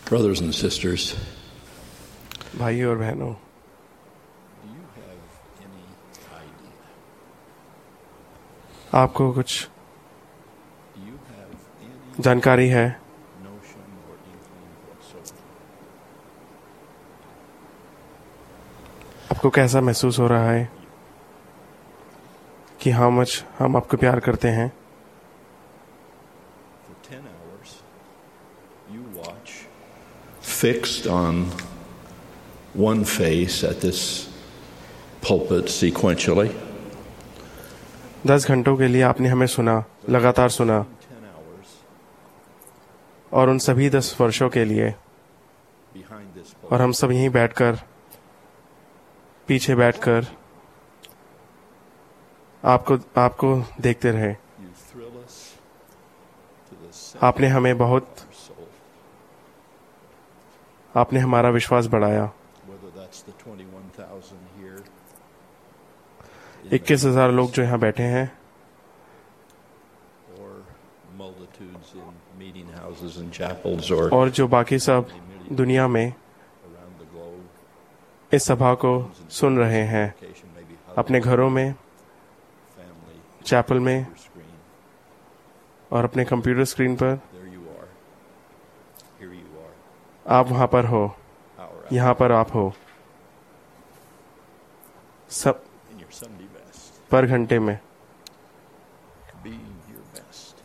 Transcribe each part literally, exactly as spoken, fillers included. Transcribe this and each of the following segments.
Brothers and sisters, भाई और बहनों, do you have any idea? आपको कुछ Do you have any जानकारी है notion or inkling whatsoever आपको कैसा महसूस हो रहा है कि हाउ मच हम आपको प्यार करते हैं? for ten hours you watch fixed on one face at this pulpit sequentially? दस घंटों के लिए आपने हमें सुना, लगातार सुना, ten hours और उन सभी दस वर्षों के लिए, behind this और pulpit. हम सब यहीं बैठकर, पीछे बैठकर आपको आपको देखते रहे। You thrill us to the आपने हमें बहुत, center of our soul, आपने हमारा विश्वास बढ़ाया। whether that's the twenty-one thousand here इक्कीस हजार लोग जो यहाँ बैठे हैं, or multitudes in meeting houses and chapels or और जो बाकी सब दुनिया में around the globe. इस सभा को सुन रहे हैं, Location may be अपने घरों में, family चैपल में screen. और अपने कंप्यूटर स्क्रीन पर। There you are. Here you are. आप वहाँ पर हो, Hour यहाँ पर आप हो, सब in your Sunday best. पर घंटे में। Being your best.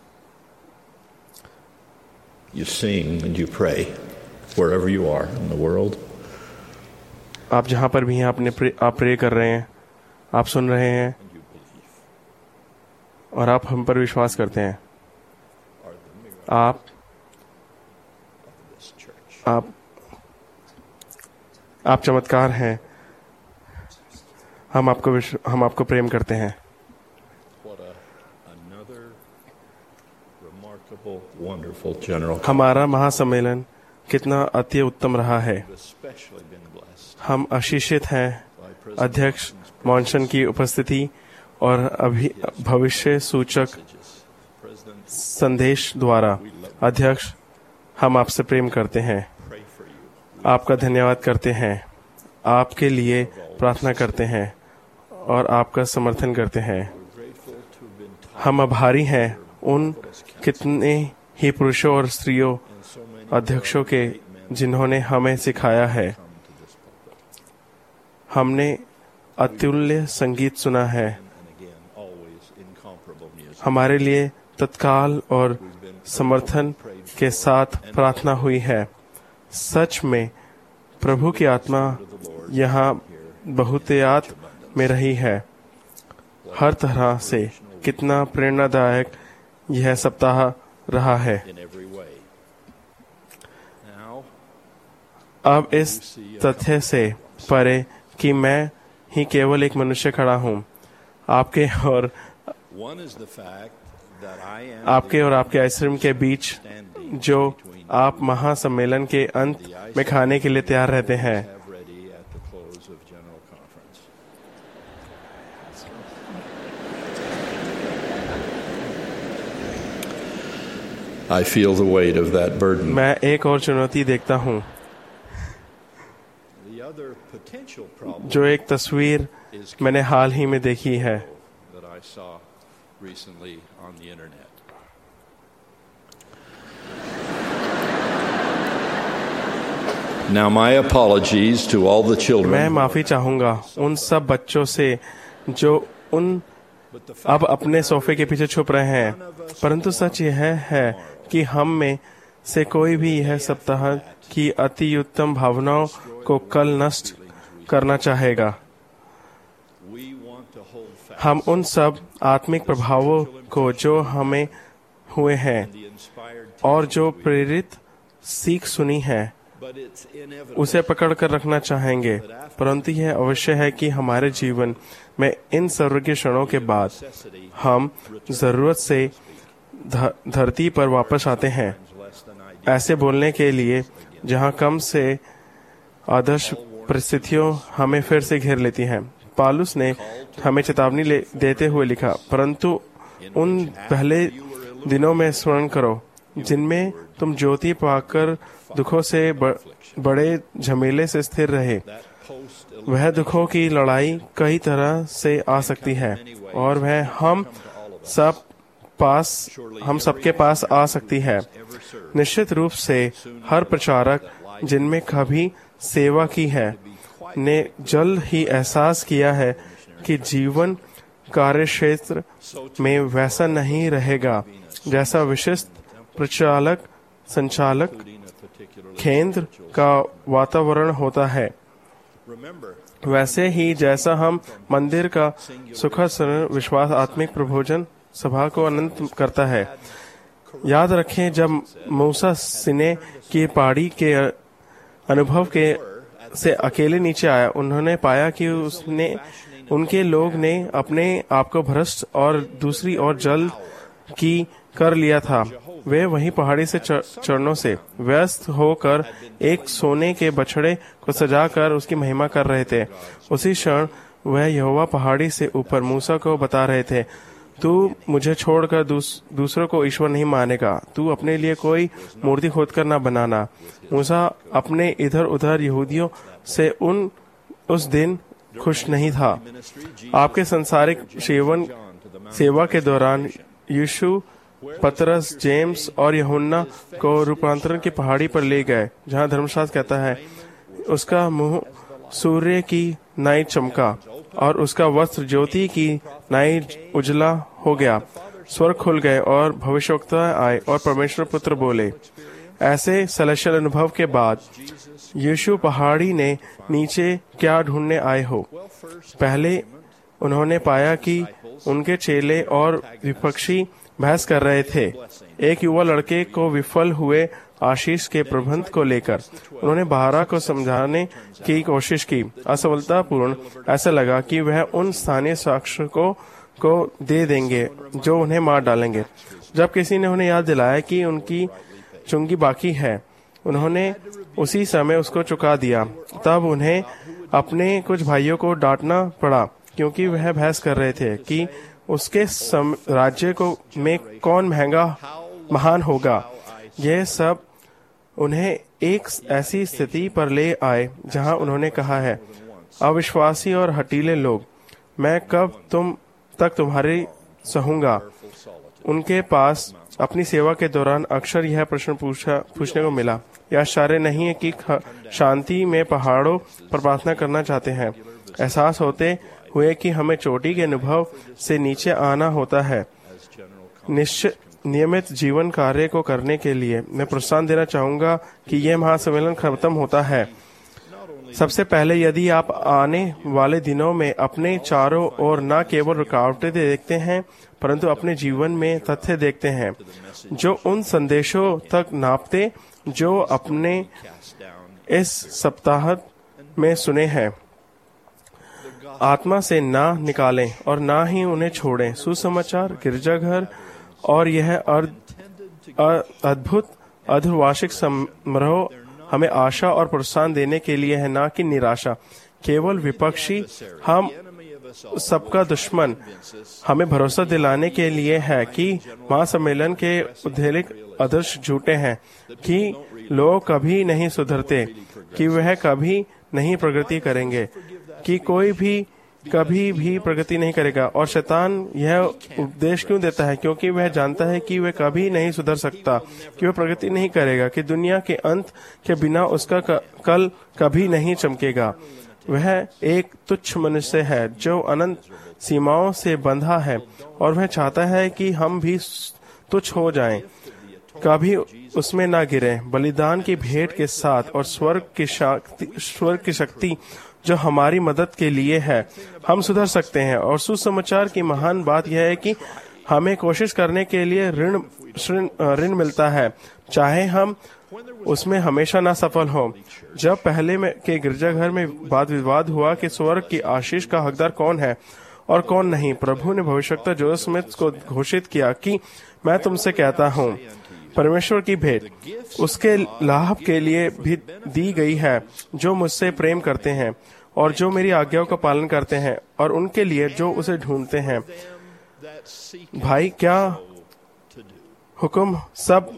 You sing and you pray wherever you are in the world. आप जहाँ पर भी हैं, आपने प्रे, आप प्रे कर रहे हैं, आप सुन रहे हैं, And you believe और आप हम पर विश्वास करते हैं। are the mirror आप of this church. आप आप चमत्कार हैं। हम आपको विश्व, हम आपको प्रेम करते हैं। What a another remarkable, wonderful general. हमारा महासम्मेलन कितना अति उत्तम रहा है। We've especially been blessed हम आशीषित हैं by President अध्यक्ष Monson's मॉन्सन की उपस्थिति और अभी भविष्य सूचक messages. President, संदेश द्वारा। अध्यक्ष, हम आपसे प्रेम करते हैं, pray for you. आपका धन्यवाद करते हैं, आपके लिए प्रार्थना करते हैं और आपका समर्थन करते हैं। We're grateful to have been taught हम आभारी हैं उन कितने ही पुरुषों और स्त्रियों and so many अध्यक्षों के जिन्होंने हमें सिखाया है। come to this pulpit. हमने अतुल्य संगीत सुना है, And again, always incomparable music. हमारे लिए तत्काल और We've been समर्थन के साथ प्रार्थना हुई है। सच में प्रभु की आत्मा यहाँ बहुतायत में रही है। हर तरह से कितना प्रेरणादायक यह सप्ताह रहा है। in every way. Now, अब इस तथ्य से परे कि मैं ही केवल एक मनुष्य खड़ा हूँ, आपके और one is the fact that I am आपके और आपके आश्रम के बीच standing जो between आप महासम्मेलन के अंत में खाने के लिए तैयार रहते हैं। have ready at the close of General Conference. I feel the weight of that burden. मैं एक और चुनौती देखता हूँ, The other potential problem जो एक तस्वीर is मैंने हाल ही में देखी है। that I saw recently on the internet. Now, my apologies to all the मैं children. माफी चाहूंगा उन सब बच्चों से जो उन But the अब अपने सोफे के पीछे छुप रहे हैं, परंतु सच यह है कि हम में से कोई भी यह सप्ताह की अति उत्तम भावनाओं को कल नष्ट करना चाहेगा। we want to hold fast हम उन सब आत्मिक प्रभावों को जो हमें हुए हैं the inspired और जो प्रेरित सीख सुनी है, but it's inevitable उसे पकड़ कर रखना चाहेंगे। परंतु यह अवश्य है कि हमारे जीवन में इन स्वर्गीय क्षणों के बाद necessity हम जरूरत से ध- धरती पर वापस आते हैं, less than ideal. ऐसे बोलने के लिए जहां कम से आदर्श परिस्थितियों हमें फिर से घेर लेती हैं। पालुस ने हमें चेतावनी ले- देते हुए लिखा, परंतु उन पहले दिनों में स्मरण करो जिनमें तुम ज्योति पाकर दुखों से ब, बड़े झमेले से स्थिर रहे। वह दुखों की लड़ाई कई तरह से आ सकती है और वह हम सब पास हम सबके पास आ सकती है। निश्चित रूप से हर प्रचारक जिनमें कभी सेवा की है ने जल्द ही एहसास किया है कि जीवन कार्यक्षेत्र में वैसा नहीं रहेगा जैसा विशिष्ट प्रचालक संचालक केंद्र का वातावरण होता है। वैसे ही जैसा हम मंदिर का सुखद सरल विश्वास आत्मिक प्रभोजन सभा को अनंत करता है। याद रखें, जब मूसा सिने की पहाड़ी के अनुभव के से अकेले नीचे आया, उन्होंने पाया कि उसने उनके लोग ने अपने आप को भ्रष्ट और दूसरी ओर जल की कर लिया था। वे वहीं पहाड़ी से चरणों से व्यस्त होकर एक सोने के बछड़े को सजाकर उसकी महिमा कर रहे थे। उसी क्षण वह यहोवा पहाड़ी से ऊपर मूसा को बता रहे थे, तू मुझे छोड़कर दूस, दूसरों को ईश्वर नहीं मानेगा। तू अपने लिए कोई मूर्ति खोदकर न बनाना। मूसा अपने इधर उधर यहूदियों से उन उस दिन खुश नहीं था। आपके संसारिक सेवन सेवा के दौरान यीशु पतरस, जेम्स और यूहन्ना को रूपांतरण की पहाड़ी पर ले गए, जहां धर्मशास्त्र कहता है, उसका मुंह सूर्य की नाई चमका और उसका वस्त्र ज्योति की नाई उजला हो गया। स्वर्ग खुल गए और भविष्यवक्ता आए और परमेश्वर पुत्र बोले। ऐसे सलशल अनुभव के बाद यीशु पहाड़ी ने नीचे क्या ढूंढने आए हो? पहले उन्होंने पाया कि उनके चेले और विपक्षी बहस कर रहे थे, एक युवा लड़के को विफल हुए आशीष के प्रबंध को लेकर। उन्होंने बारह को समझाने की कोशिश की, असफलतापूर्ण। ऐसा लगा कि वह उन स्थानीय शासकों को दे देंगे जो उन्हें मार डालेंगे। जब किसी ने उन्हें याद दिलाया कि उनकी चुंगी बाकी है, उन्होंने उसी समय उसको चुका दिया। तब उन्हें अपने कुछ भाइयों को डांटना पड़ा, क्योंकि वह बहस कर रहे थे कि उसके राज्य को में कौन महंगा महान होगा। यह सब उन्हें एक ऐसी स्थिति पर ले आए जहां उन्होंने कहा है, अविश्वासी और हठीले लोग, मैं कब तुम तक तुम्हारी सहूंगा। उनके पास अपनी सेवा के दौरान अक्सर यह प्रश्न पूछा पूछने को मिला। यह आश्चर्य नहीं है कि शांति में पहाड़ों पर प्रार्थना करना चाहते हैं, एहसास होते हुए कि हमें चोटी के अनुभव से नीचे आना होता है। निश्चित नियमित जीवन कार्य को करने के लिए मैं प्रोत्साहन देना चाहूंगा कि यह महासम्मेलन खत्म होता है। सबसे पहले, यदि आप आने वाले दिनों में अपने चारों ओर न केवल रुकावटें देखते हैं, परंतु अपने जीवन में तथ्य देखते हैं जो उन संदेशों तक नापते जो अपने इस सप्ताह में सुने हैं, आत्मा से ना निकालें और ना ही उन्हें छोड़ें। सुसमाचार, गिरजाघर और यह अद्भुत अर्धवार्षिक समारोह हमें आशा और प्रोत्साहन देने के लिए है, ना कि निराशा। केवल विपक्षी, हम सबका दुश्मन, हमें भरोसा दिलाने के लिए है कि महासम्मेलन के उद्देलिक आदर्श झूठे हैं, कि लोग कभी नहीं सुधरते, कि वह कभी नहीं प्रगति करेंगे, कि कोई भी कभी भी प्रगति नहीं करेगा। और शैतान यह उपदेश क्यों देता है? क्योंकि वह जानता है कि वह कभी नहीं सुधर सकता, कि वह प्रगति नहीं करेगा, कि दुनिया के अंत के बिना उसका कल कभी नहीं चमकेगा। वह एक तुच्छ मनुष्य है जो अनंत सीमाओं से बंधा है, और वह चाहता है कि हम भी तुच्छ हो जाएं, कभी उसमें ना गिरें। बलिदान की भेंट के साथ और स्वर्ग की शक्ति स्वर्ग की शक्ति जो हमारी मदद के लिए है, हम सुधर सकते हैं। और सुसमाचार की महान बात यह है कि हमें कोशिश करने के लिए ऋण ऋण मिलता है, चाहे हम उसमें हमेशा ना सफल हो। जब पहले में के गिरजाघर में वाद विवाद हुआ कि स्वर्ग की आशीष का हकदार कौन है और कौन नहीं, प्रभु ने भविष्यवक्ता जोसेफ स्मिथ को घोषित किया कि मैं तुमसे कहता हूँ, परमेश्वर की भेंट उसके लाभ के लिए भी दी गई है जो मुझसे प्रेम करते हैं और जो मेरी आज्ञाओं का पालन करते हैं, और उनके लिए जो उसे ढूंढते हैं। भाई, क्या हुक्म सब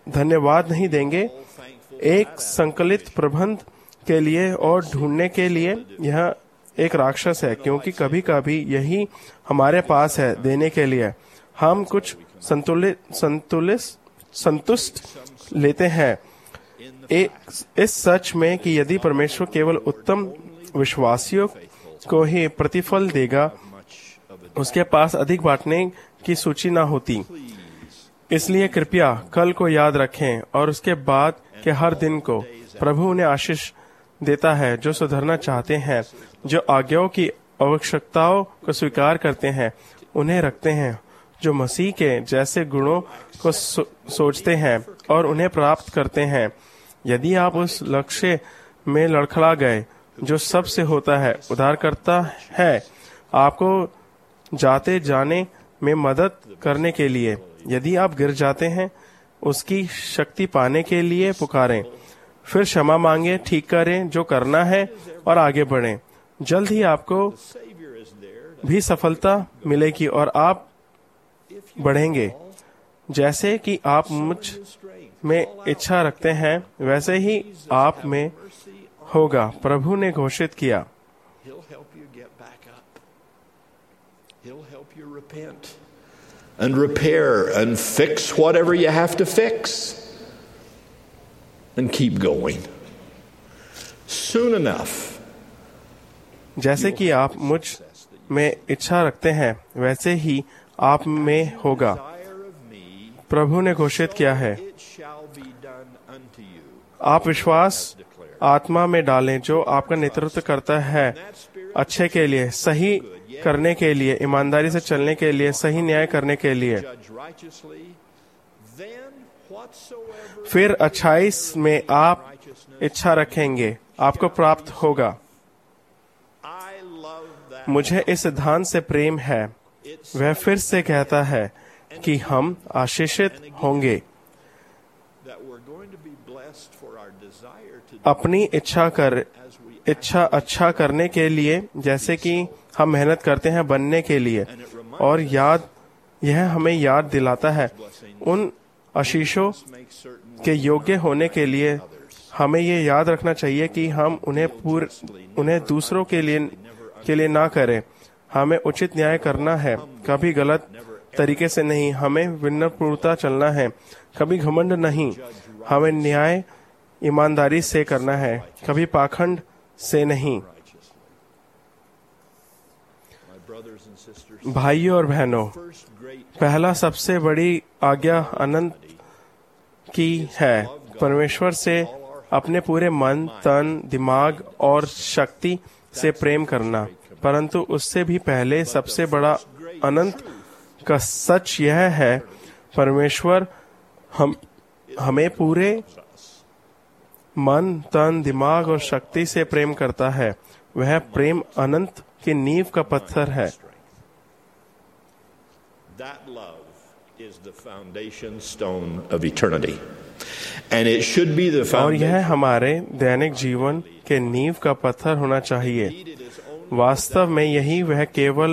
धन्यवाद नहीं देंगे। एक संकलित प्रबंध के लिए और ढूंढने के लिए यह एक राक्षस है, क्योंकि कभी कभी यही हमारे पास है देने के लिए। हम कुछ संतुलित संतुलित संतुष्ट लेते हैं एक इस सच में कि यदि परमेश्वर केवल उत्तम विश्वासियों को ही प्रतिफल देगा, उसके पास अधिक बांटने की सूची ना होती। इसलिए कृपया कल को याद रखें और उसके बाद के हर दिन को। प्रभु उन्हें आशीष देता है जो सुधरना चाहते हैं, जो आज्ञाओं की आवश्यकताओं को स्वीकार करते हैं, उन्हें रखते हैं, जो मसीह के जैसे गुणों को सो, सोचते हैं और उन्हें प्राप्त करते हैं। यदि आप उस लक्ष्य में लड़खड़ा गए जो सबसे होता है, उद्धारकर्ता है आपको जाते जाने में मदद करने के लिए। यदि आप गिर जाते हैं, उसकी शक्ति पाने के लिए पुकारें, फिर क्षमा मांगे, ठीक करें जो करना है और आगे बढ़ें। जल्द ही आपको भी सफलता मिलेगी और आप बढ़ेंगे। जैसे कि आप मुझ में इच्छा रखते हैं, वैसे ही आप में होगा, प्रभु ने घोषित किया। And repair and fix whatever you have to fix and keep going. Soon enough. जैसे कि आप मुझ में इच्छा रखते हैं, वैसे ही आप में होगा, प्रभु ने घोषित किया है। आप विश्वास आत्मा में डालें जो आपका नेतृत्व करता है, अच्छे के लिए, सही करने के लिए, ईमानदारी से चलने के लिए, सही न्याय करने के लिए। फिर अच्छाई में आप इच्छा रखेंगे, आपको प्राप्त होगा। मुझे इस सिद्धांत से प्रेम है। वह फिर से कहता है कि हम आशीषित होंगे अपनी इच्छा कर इच्छा अच्छा करने के लिए, जैसे कि हम मेहनत करते हैं बनने के लिए। और याद यह हमें याद दिलाता है उन आशीषों के योग्य होने के लिए। हमें ये याद रखना चाहिए कि हम उन्हें पूर उन्हें दूसरों के लिए के लिए ना करें। हमें उचित न्याय करना है, कभी गलत तरीके से नहीं। हमें विनम्रता चलना है, कभी घमंड नहीं। हमें न्याय ईमानदारी से करना है, कभी पाखंड से नहीं। भाइयों और बहनों, पहला सबसे बड़ी आज्ञा अनंत की है, परमेश्वर से अपने पूरे मन, तन, दिमाग और शक्ति से प्रेम करना। परंतु उससे भी पहले सबसे बड़ा अनंत का सच यह है, परमेश्वर हम हमें पूरे मन, तन, दिमाग और शक्ति से प्रेम करता है। वह प्रेम अनंत की नींव का पत्थर है। That love is the foundation stone of eternity. And it should be the foundation. और यह हमारे दैनिक जीवन के नींव का पत्थर होना चाहिए। वास्तव में यही वह केवल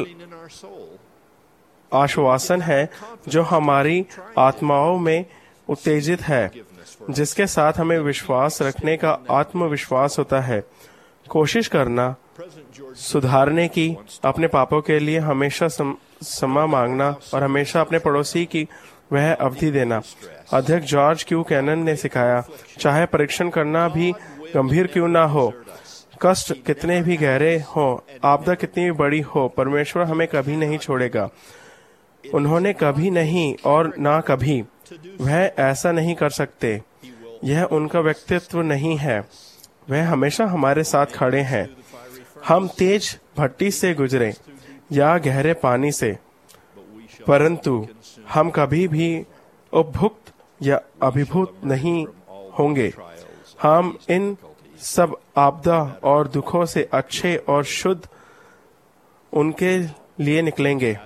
आश्वासन है जो हमारी आत्माओं में उत्तेजित है, जिसके साथ हमें विश्वास रखने का आत्मविश्वास होता है। कोशिश करना सुधारने की, अपने पापों के लिए हमेशा क्षमा मांगना और हमेशा अपने पड़ोसी की वह अवधि देना। अध्यक्ष जॉर्ज क्यू कैनन ने सिखाया, चाहे परीक्षण करना भी गंभीर क्यों ना हो, कष्ट कितने भी गहरे हो, आपदा कितनी भी बड़ी हो, परमेश्वर हमें कभी नहीं छोड़ेगा। उन्होंने कभी नहीं और ना कभी, वह ऐसा नहीं कर सकते। यह उनका व्यक्तित्व नहीं है। वह हमेशा हमारे साथ खड़े हैं। हम तेज भट्टी से गुजरे या गहरे पानी से, परंतु हम कभी भी उपभुक्त या अभिभूत नहीं होंगे। हम इन सब आपदा और दुखों से अच्छे और शुद्ध उनके लिए निकलेंगे।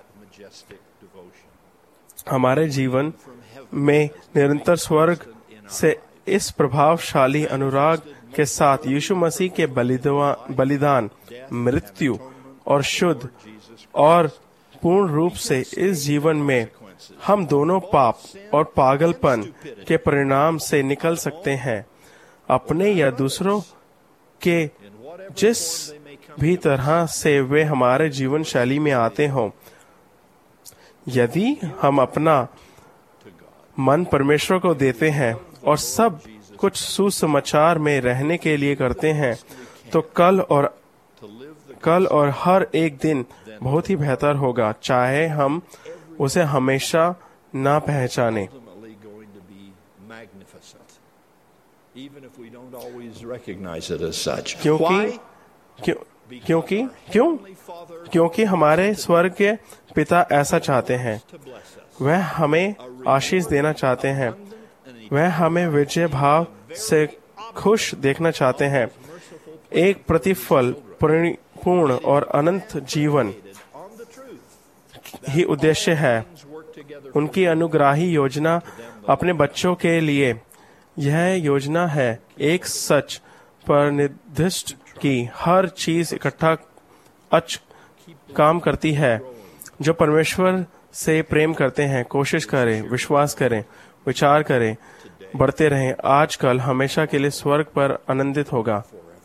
हमारे जीवन में निरंतर स्वर्ग से इस प्रभावशाली अनुराग के साथ यीशु मसीह के बलिदान, मृत्यु और शुद्ध और पूर्ण रूप से इस जीवन में हम दोनों पाप और पागलपन के परिणाम से निकल सकते हैं, अपने या दूसरों के जिस भी तरह से वे हमारे जीवन शैली में आते हों। यदि हम अपना मन परमेश्वर को देते हैं और सब कुछ सुसमाचार में रहने के लिए करते हैं, तो कल और कल और हर एक दिन बहुत ही बेहतर होगा, चाहे हम उसे हमेशा ना पहचाने। क्योंकि क्यों क्योंकि क्यों क्योंकि हमारे स्वर्ग के पिता ऐसा चाहते हैं। वह हमें आशीष देना चाहते हैं। वह हमें विजय भाव से खुश देखना चाहते हैं। एक प्रतिफल पूर्ण और अनंत जीवन ही उद्देश्य है। उनकी अनुग्राही योजना अपने बच्चों के लिए यह योजना है एक सच पर निर्दिष्ट की हर चीज इकट्ठा अच काम करती है। जो परमेश्वर से प्रेम करते हैं, कोशिश करें, विश्वास करें, विचार करें, बढ़ते रहें। आजकल हमेशा के लिए स्वर्ग पर आनंदित होगा।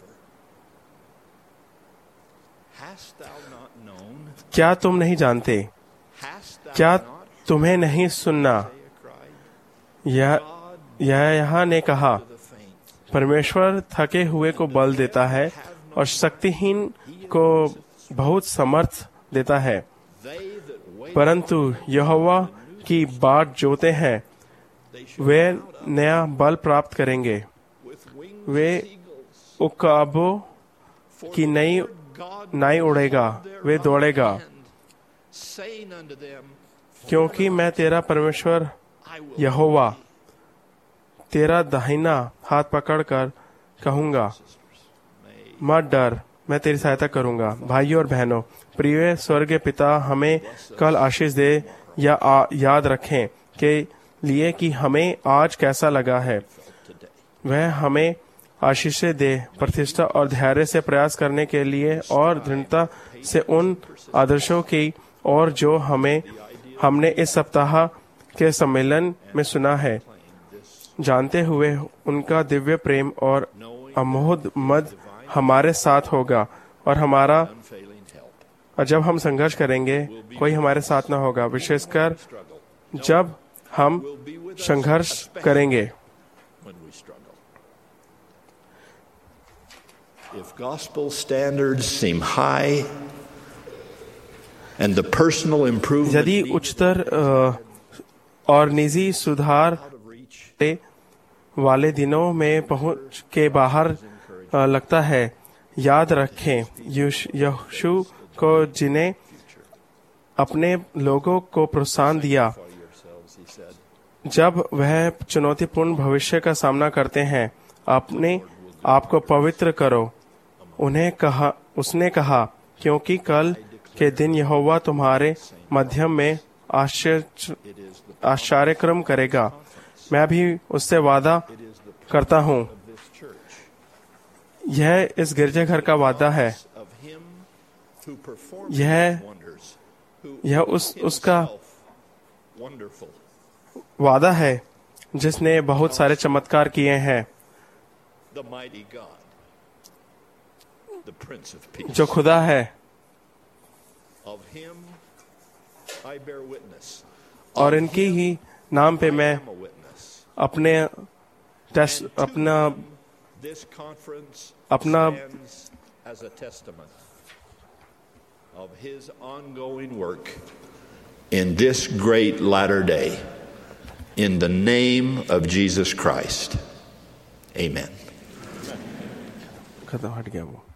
क्या तुम नहीं जानते? क्या तुम्हें नहीं सुनना? यह यह यहाँ ने कहा, परमेश्वर थके हुए को बल देता है और शक्तिहीन को बहुत समर्थ देता है। परंतु यहोवा की बाट जोते हैं, वे नया बल प्राप्त करेंगे। वे उकाबों की नई नाई उड़ेगा, वे दौड़ेगा। क्योंकि मैं तेरा परमेश्वर यहोवा तेरा दाहिना हाथ पकड़कर कहूंगा, मत डर, मैं तेरी सहायता करूंगा। भाइयों और बहनों, प्रिय स्वर्गीय पिता हमें कल आशीष दे या आ, याद रखें के लिए कि हमें आज कैसा लगा है। वह हमें आशीष दे, प्रतिष्ठा और धैर्य से प्रयास करने के लिए और दृढ़ता से उन आदर्शों की और जो हमें हमने इस सप्ताह के सम्मेलन में सुना है, जानते हुए उनका दिव्य प्रेम और अमोघ मद हमारे साथ होगा। और हमारा और जब हम संघर्ष करेंगे, कोई हमारे साथ न होगा, विशेषकर जब हम संघर्ष करेंगे। If gospel standards seem high and the personal improvement यदि उच्चतर और निजी सुधार वाले दिनों में पहुंच के बाहर लगता है, याद रखें यीशु को जिन्हें अपने लोगों को प्रोत्साहन दिया जब वह चुनौतीपूर्ण भविष्य का सामना करते हैं। अपने आप को पवित्र करो, उन्हें कहा उसने कहा, क्योंकि कल के दिन यहोवा तुम्हारे मध्यम में आश्चर्य आश्चर्यक्रम करेगा। मैं भी उससे वादा करता हूँ। यह इस गिरजाघर का वादा है। यह यह उस उसका वादा है जिसने बहुत सारे चमत्कार किए हैं, जो खुदा है। और इनकी ही नाम पे मैं अपने टेस्ट अपना अपना as a testament of his ongoing work in this great latter day, in the name of Jesus Christ. Amen. खत्म हट गया वो।